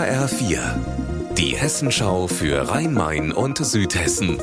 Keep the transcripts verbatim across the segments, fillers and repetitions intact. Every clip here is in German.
H R vier, die Hessenschau für Rhein-Main und Südhessen.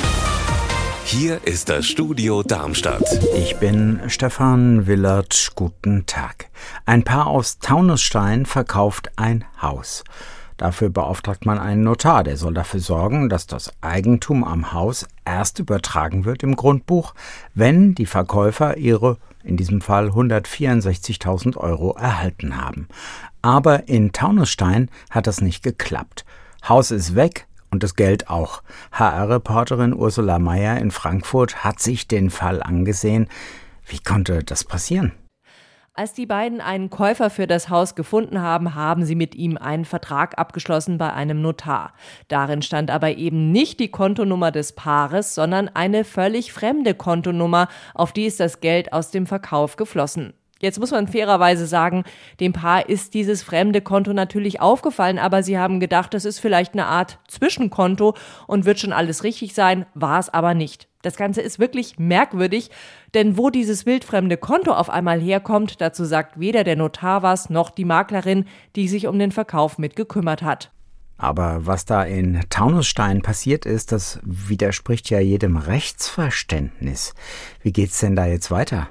Hier ist das Studio Darmstadt. Ich bin Stefan Willert. Guten Tag. Ein Paar aus Taunusstein verkauft ein Haus. Dafür beauftragt man einen Notar, der soll dafür sorgen, dass das Eigentum am Haus erst übertragen wird im Grundbuch, wenn die Verkäufer ihre, in diesem Fall hundertvierundsechzigtausend Euro erhalten haben. Aber in Taunusstein hat das nicht geklappt. Haus ist weg und das Geld auch. H R-Reporterin Ursula Meier in Frankfurt hat sich den Fall angesehen. Wie konnte das passieren? Als die beiden einen Käufer für das Haus gefunden haben, haben sie mit ihm einen Vertrag abgeschlossen bei einem Notar. Darin stand aber eben nicht die Kontonummer des Paares, sondern eine völlig fremde Kontonummer, auf die ist das Geld aus dem Verkauf geflossen. Jetzt muss man fairerweise sagen, dem Paar ist dieses fremde Konto natürlich aufgefallen, aber sie haben gedacht, das ist vielleicht eine Art Zwischenkonto und wird schon alles richtig sein, war es aber nicht. Das Ganze ist wirklich merkwürdig, denn wo dieses wildfremde Konto auf einmal herkommt, dazu sagt weder der Notar was, noch die Maklerin, die sich um den Verkauf mit gekümmert hat. Aber was da in Taunusstein passiert ist, das widerspricht ja jedem Rechtsverständnis. Wie geht's denn da jetzt weiter?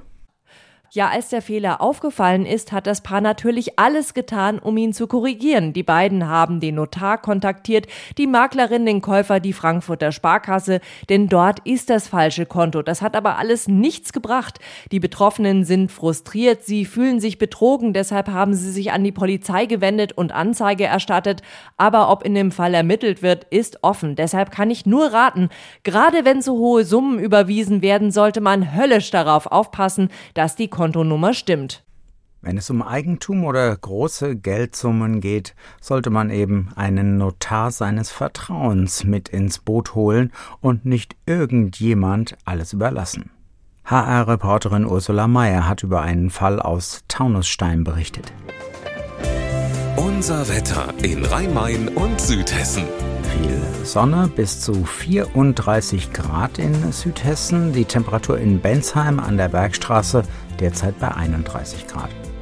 Ja, als der Fehler aufgefallen ist, hat das Paar natürlich alles getan, um ihn zu korrigieren. Die beiden haben den Notar kontaktiert, die Maklerin, den Käufer, die Frankfurter Sparkasse, denn dort ist das falsche Konto. Das hat aber alles nichts gebracht. Die Betroffenen sind frustriert, sie fühlen sich betrogen, deshalb haben sie sich an die Polizei gewendet und Anzeige erstattet. Aber ob in dem Fall ermittelt wird, ist offen. Deshalb kann ich nur raten, gerade wenn so hohe Summen überwiesen werden, sollte man höllisch darauf aufpassen, dass die Kontonummer stimmt. Wenn es um Eigentum oder große Geldsummen geht, sollte man eben einen Notar seines Vertrauens mit ins Boot holen und nicht irgendjemand alles überlassen. H R-Reporterin Ursula Meier hat über einen Fall aus Taunusstein berichtet. Unser Wetter in Rhein-Main und Südhessen. Viel Sonne, bis zu vierunddreißig Grad in Südhessen. Die Temperatur in Bensheim an der Bergstraße derzeit bei einunddreißig Grad.